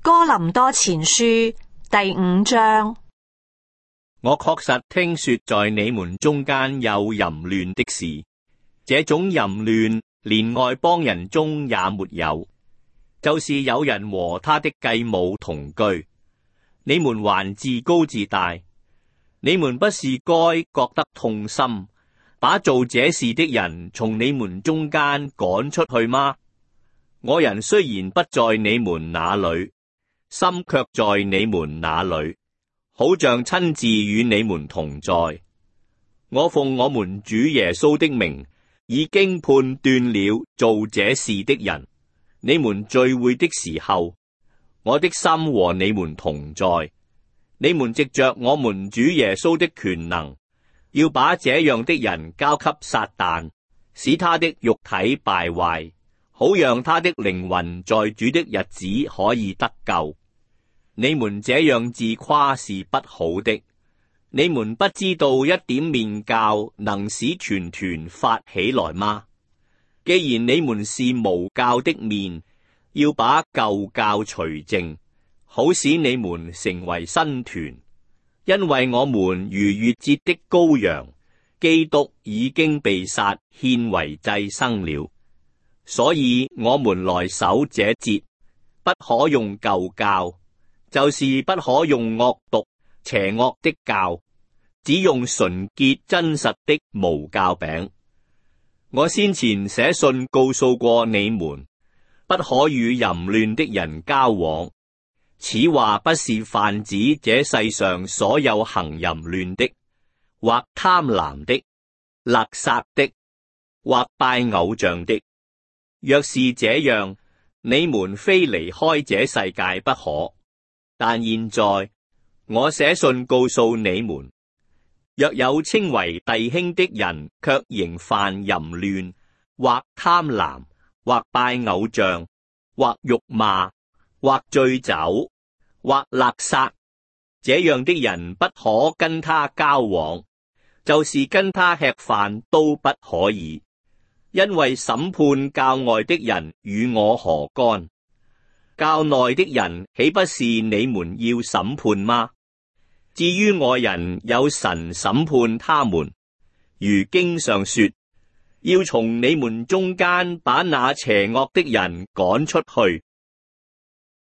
哥林多前書第5章。 我確實聽說在你們中間有淫亂的事，這種淫亂連外邦人中也沒有，就是有人和他的繼母同居。你們還自高自大，你們不是該覺得痛心，把做這事的人從你們中間趕出去嗎？我人雖然不在你們那裏，心卻在你們那裏，好像親自與你們同在。我奉我們主耶穌的名，已經判斷了做這事的人。你們聚會的時候，我的心和你們同在。你們藉着我們主耶穌的權能，要把這樣的人交給撒旦，使他的肉體敗壞，好讓他的靈魂在主的日子可以得救。你們這樣自誇是不好的。你們不知道一點麵酵能使全團發起來嗎？既然你們是無酵的麵，要把舊酵除淨，好使你們成為新團。因為我們逾越節的羔羊，基督已經被殺，獻為祭牲了。所以我們來守這節，不可用舊酵，就是不可用惡毒邪惡的酵，只用純潔真實的無酵餅。我先前寫信告訴過你們，不可與淫亂的人交往。此話不是泛指這世上所有行淫亂的，或貪婪的、勒殺的，或拜偶像的。若是這樣，你們非離開這世界不可。但現在我寫信告訴你們，若有稱為弟兄的人，卻仍犯淫亂，或貪婪，或拜偶像，或辱罵，或醉酒，或勒殺，這樣的人不可跟他交往，就是跟他吃飯都不可以，因為審判教外的人與我何干？教內的人豈不是你們要審判嗎？至於外人，有神審判他們，如經上說，要從你們中間把那邪惡的人趕出去。